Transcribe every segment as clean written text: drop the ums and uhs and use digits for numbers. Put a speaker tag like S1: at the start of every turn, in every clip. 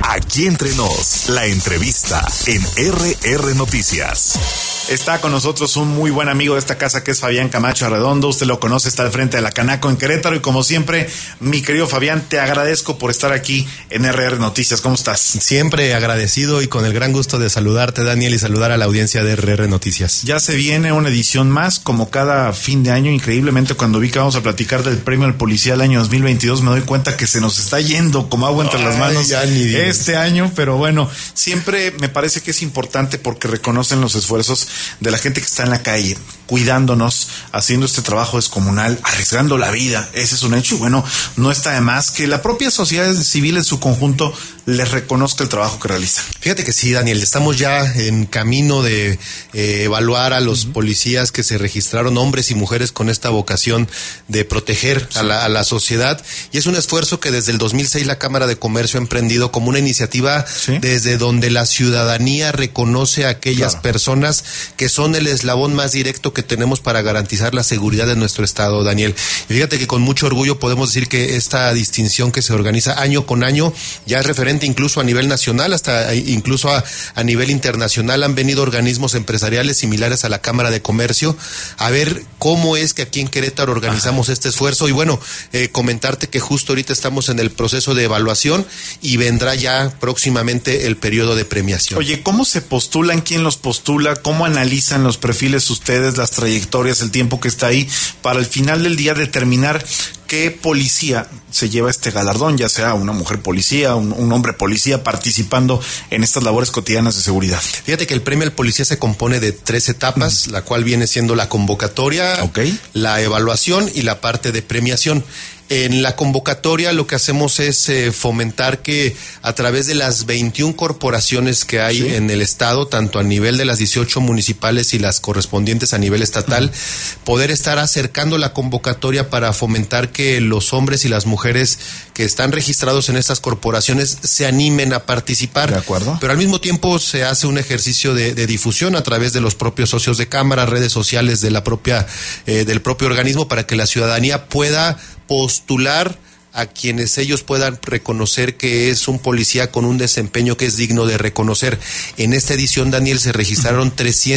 S1: Aquí Entre Nos, la entrevista en RR Noticias.
S2: Está con nosotros un muy buen amigo de esta casa que es Fabián Camacho Arredondo. Usted lo conoce, está al frente de la Canaco en Querétaro. Y como siempre, mi querido Fabián, te agradezco por estar aquí en RR Noticias. ¿Cómo estás?
S3: Siempre agradecido y con el gran gusto de saludarte, Daniel, y saludar a la audiencia de RR Noticias.
S2: Ya se viene una edición más, como cada fin de año. Increíblemente, cuando vi que vamos a platicar del premio al policía del año 2022, me doy cuenta que se nos está yendo como agua entre las manos este año. Pero bueno, siempre me parece que es importante porque reconocen los esfuerzos de la gente que está en la calle, cuidándonos, haciendo este trabajo descomunal, arriesgando la vida. Ese es un hecho. Y bueno, no está de más que la propia sociedad civil en su conjunto les reconozca el trabajo que realizan.
S3: Fíjate que sí, Daniel, estamos ya en camino de evaluar a los policías que se registraron, hombres y mujeres con esta vocación de proteger a la sociedad, y es un esfuerzo que desde el 2006 la Cámara de Comercio ha emprendido como una iniciativa desde donde la ciudadanía reconoce a aquellas personas que son el eslabón más directo que tenemos para garantizar la seguridad de nuestro estado, Daniel. Y fíjate que con mucho orgullo podemos decir que esta distinción que se organiza año con año ya es referente incluso a nivel nacional, hasta incluso a nivel internacional. Han venido organismos empresariales similares a la Cámara de Comercio a ver cómo es que aquí en Querétaro organizamos este esfuerzo. Y bueno, comentarte que justo ahorita estamos en el proceso de evaluación y vendrá ya próximamente el periodo de premiación.
S2: Oye, ¿cómo se postulan? ¿Quién los postula? ¿Cómo analizan los perfiles ustedes, las trayectorias, el tiempo que está ahí, para al final del día determinar qué policía se lleva este galardón, ya sea una mujer policía, un hombre policía participando en estas labores cotidianas de seguridad?
S3: Fíjate que el premio al policía se compone de 3 etapas, la cual viene siendo la convocatoria, la evaluación y la parte de premiación. En la convocatoria lo que hacemos es fomentar que a través de las 21 corporaciones que hay en el estado, tanto a nivel de las 18 municipales y las correspondientes a nivel estatal, poder estar acercando la convocatoria para fomentar que los hombres y las mujeres que están registrados en estas corporaciones se animen a participar.
S2: De acuerdo.
S3: Pero al mismo tiempo se hace un ejercicio de difusión a través de los propios socios de cámara, redes sociales de la propia del propio organismo, para que la ciudadanía pueda postular a quienes ellos puedan reconocer que es un policía con un desempeño que es digno de reconocer. En esta edición, Daniel, se registraron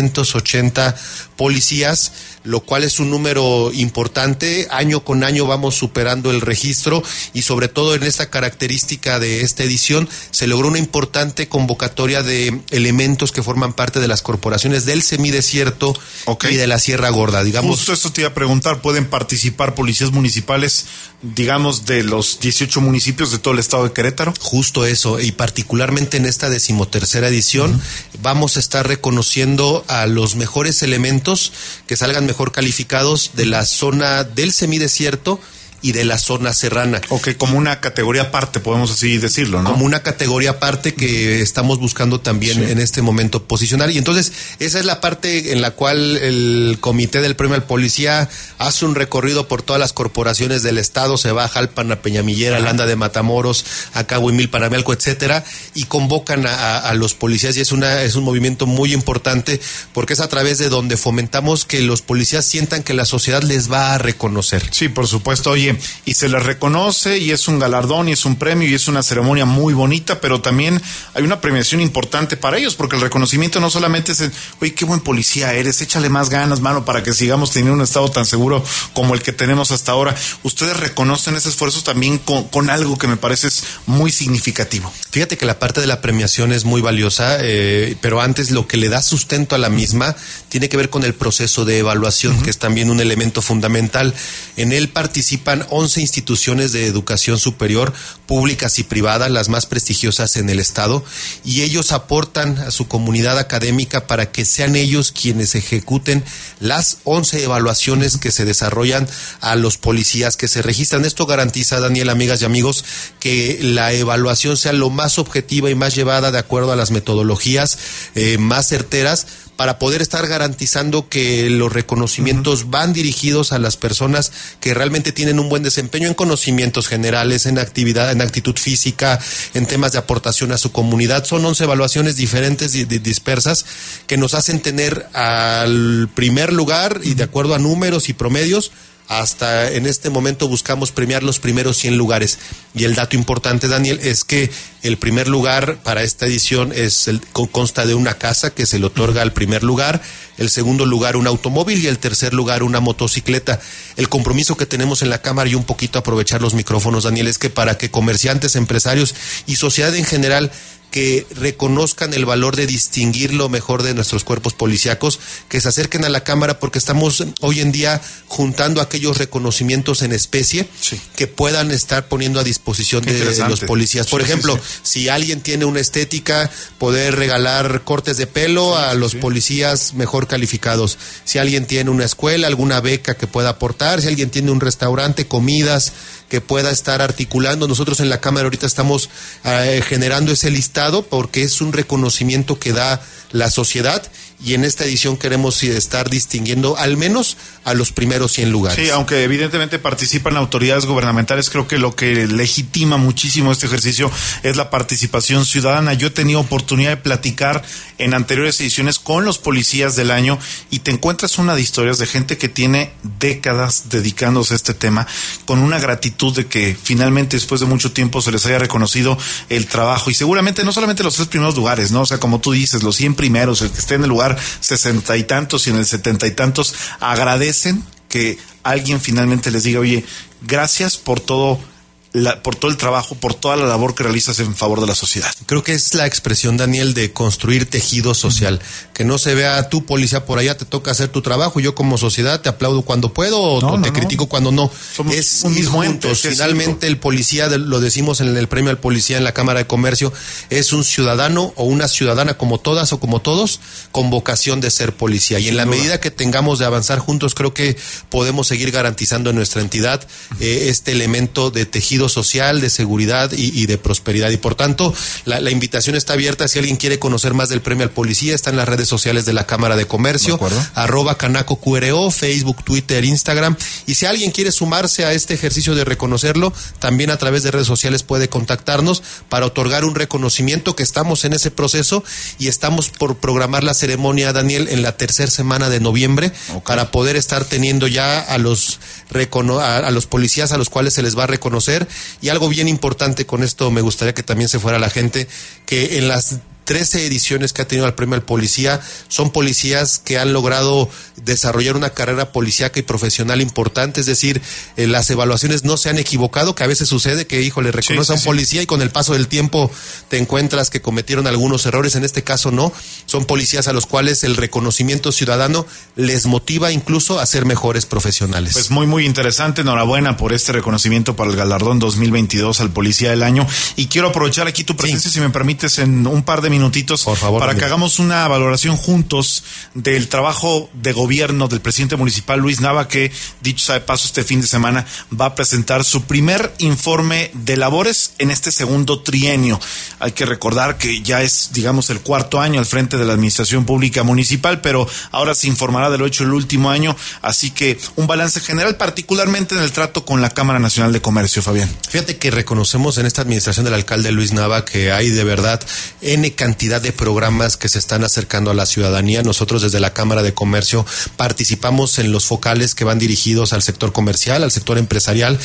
S3: 380 policías, lo cual es un número importante. Año con año vamos superando el registro, y sobre todo en esta característica de esta edición se logró una importante convocatoria de elementos que forman parte de las corporaciones del semidesierto y de la Sierra Gorda. Digamos,
S2: justo eso te iba a preguntar, ¿pueden participar policías municipales, digamos, de los 18 municipios de todo el estado de Querétaro?
S3: Justo eso, y particularmente en esta 13ª edición vamos a estar reconociendo a los mejores elementos que salgan mejor calificados de la zona del semidesierto y de la zona serrana.
S2: Como una categoría aparte, podemos así decirlo, ¿no?
S3: Como una categoría aparte que estamos buscando también en este momento posicionar. Y entonces, esa es la parte en la cual el comité del premio al policía hace un recorrido por todas las corporaciones del estado, se va a Jalpan, a Peñamillera, a Landa de Matamoros, a Cahuimil, Paramelco, etcétera, y convocan a los policías, y es un movimiento muy importante porque es a través de donde fomentamos que los policías sientan que la sociedad les va a reconocer.
S2: Sí, por supuesto. Oye, y se les reconoce, y es un galardón, y es un premio, y es una ceremonia muy bonita, pero también hay una premiación importante para ellos, porque el reconocimiento no solamente es oye, qué buen policía eres, échale más ganas, mano, para que sigamos teniendo un estado tan seguro como el que tenemos hasta ahora. Ustedes reconocen ese esfuerzo también con algo que me parece muy significativo.
S3: Fíjate que la parte de la premiación es muy valiosa, pero antes lo que le da sustento a la misma tiene que ver con el proceso de evaluación, que es también un elemento fundamental. En él participan 11 instituciones de educación superior, públicas y privadas, las más prestigiosas en el estado, y ellos aportan a su comunidad académica para que sean ellos quienes ejecuten las 11 evaluaciones que se desarrollan a los policías que se registran. Esto garantiza, Daniel, amigas y amigos, que la evaluación sea lo más objetiva y más llevada de acuerdo a las metodologías más certeras, para poder estar garantizando que los reconocimientos van dirigidos a las personas que realmente tienen un buen desempeño en conocimientos generales, en actividad, en actitud física, en temas de aportación a su comunidad. Son 11 evaluaciones diferentes y dispersas que nos hacen tener al primer lugar, y de acuerdo a números y promedios, hasta en este momento buscamos premiar los primeros 100 lugares. Y el dato importante, Daniel, es que el primer lugar para esta edición consta de una casa que se le otorga al primer lugar, el segundo lugar un automóvil y el tercer lugar una motocicleta. El compromiso que tenemos en la Cámara, y un poquito aprovechar los micrófonos, Daniel, es que para que comerciantes, empresarios y sociedad en general que reconozcan el valor de distinguir lo mejor de nuestros cuerpos policíacos, que se acerquen a la Cámara, porque estamos hoy en día juntando aquellos reconocimientos en especie que puedan estar poniendo a disposición de los policías. Por ejemplo, si alguien tiene una estética, poder regalar cortes de pelo a los policías mejor calificados. Si alguien tiene una escuela, alguna beca que pueda aportar, si alguien tiene un restaurante, comidas que pueda estar articulando. Nosotros en la Cámara ahorita estamos generando ese listado porque es un reconocimiento que da la sociedad, y en esta edición queremos estar distinguiendo al menos a los primeros 100 lugares.
S2: Sí, aunque evidentemente participan autoridades gubernamentales, creo que lo que legitima muchísimo este ejercicio es la participación ciudadana. Yo he tenido oportunidad de platicar en anteriores ediciones con los policías del año y te encuentras una de historias de gente que tiene décadas dedicándose a este tema, con una gratitud de que finalmente después de mucho tiempo se les haya reconocido el trabajo, y seguramente no solamente los 3 primeros lugares, ¿no? O sea, como tú dices, los 100 primeros, el que esté en el lugar 60 y tantos y en el 70 y tantos, agradecen que alguien finalmente les diga, oye, gracias por todo el trabajo, por toda la labor que realizas en favor de la sociedad.
S3: Creo que es la expresión, Daniel, de construir tejido social. Que no se vea tú, policía, por allá te toca hacer tu trabajo, yo como sociedad te aplaudo cuando puedo o te critico cuando no.
S2: Somos
S3: es
S2: un mismo
S3: juntos. Finalmente el policía, lo decimos en el premio al policía en la Cámara de Comercio, es un ciudadano o una ciudadana como todas o como todos, con vocación de ser policía. Y en la medida que tengamos de avanzar juntos, creo que podemos seguir garantizando en nuestra entidad este elemento de tejido social, de seguridad y de prosperidad. Y por tanto, la invitación está abierta. Si alguien quiere conocer más del premio al policía, está en las redes sociales de la Cámara de Comercio, @CanacoQRO, Facebook, Twitter, Instagram. Y si alguien quiere sumarse a este ejercicio de reconocerlo, también a través de redes sociales puede contactarnos para otorgar un reconocimiento, que estamos en ese proceso y estamos por programar la ceremonia, Daniel, en la tercera semana de noviembre, para poder estar teniendo ya a los policías a los cuales se les va a reconocer. Y algo bien importante con esto, me gustaría que también se fuera la gente, que en las 13 ediciones que ha tenido el premio al policía, son policías que han logrado desarrollar una carrera policíaca y profesional importante, es decir, las evaluaciones no se han equivocado, que a veces sucede que, híjole, reconoce a un policía y con el paso del tiempo te encuentras que cometieron algunos errores. En este caso no, son policías a los cuales el reconocimiento ciudadano les motiva incluso a ser mejores profesionales.
S2: Pues muy, muy interesante. Enhorabuena por este reconocimiento para el galardón 2022 al Policía del Año, y quiero aprovechar aquí tu presencia, si me permites, en un par de minutitos, por favor, para que hagamos una valoración juntos del trabajo de gobierno del presidente municipal Luis Nava, que, dicho sea de paso, este fin de semana va a presentar su primer informe de labores en este segundo trienio. Hay que recordar que ya es, digamos, el 4º año al frente de la administración pública municipal, pero ahora se informará de lo hecho el último año, así que un balance general, particularmente en el trato con la Cámara Nacional de Comercio. Fabián.
S3: Fíjate que reconocemos en esta administración del alcalde Luis Nava que hay de verdad cantidad de programas que se están acercando a la ciudadanía. Nosotros desde la Cámara de Comercio participamos en los focales que van dirigidos al sector comercial, al sector empresarial,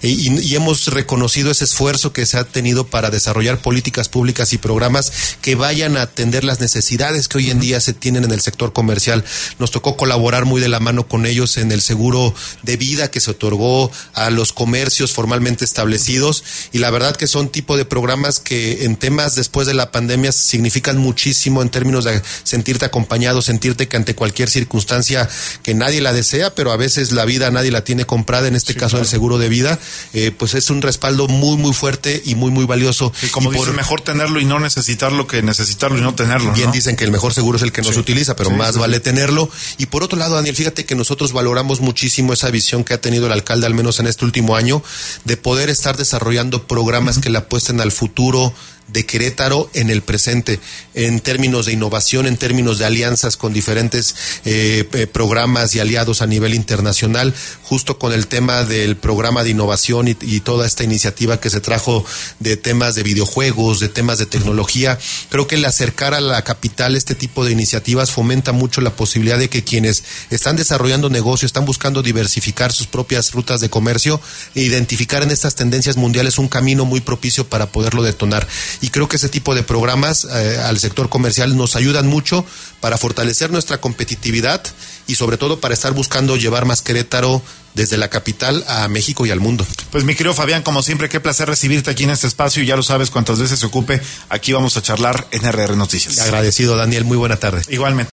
S3: y hemos reconocido ese esfuerzo que se ha tenido para desarrollar políticas públicas y programas que vayan a atender las necesidades que hoy en día se tienen en el sector comercial. Nos tocó colaborar muy de la mano con ellos en el seguro de vida que se otorgó a los comercios formalmente establecidos, y la verdad que son tipo de programas que en temas después de la pandemia significan muchísimo en términos de sentirte acompañado, sentirte que ante cualquier circunstancia que nadie la desea, pero a veces la vida nadie la tiene comprada, en este caso, claro, el seguro de vida, pues es un respaldo muy, muy fuerte y muy, muy valioso.
S2: Y como dicen, mejor tenerlo y no necesitarlo que necesitarlo y no tenerlo.
S3: Bien,
S2: ¿no?
S3: Dicen que el mejor seguro es el que no se utiliza, pero más vale tenerlo. Y por otro lado, Daniel, fíjate que nosotros valoramos muchísimo esa visión que ha tenido el alcalde, al menos en este último año, de poder estar desarrollando programas que le apuesten al futuro de Querétaro en el presente, en términos de innovación, en términos de alianzas con diferentes programas y aliados a nivel internacional, justo con el tema del programa de innovación y toda esta iniciativa que se trajo de temas de videojuegos, de temas de tecnología. Creo que el acercar a la capital este tipo de iniciativas fomenta mucho la posibilidad de que quienes están desarrollando negocio, están buscando diversificar sus propias rutas de comercio e identificar en estas tendencias mundiales un camino muy propicio para poderlo detonar. Y creo que ese tipo de programas al sector comercial nos ayudan mucho para fortalecer nuestra competitividad y sobre todo para estar buscando llevar más Querétaro desde la capital a México y al mundo.
S2: Pues mi querido Fabián, como siempre, qué placer recibirte aquí en este espacio y ya lo sabes, cuantas veces se ocupe, aquí vamos a charlar en RR Noticias.
S3: Agradecido, Daniel, muy buena tarde.
S2: Igualmente.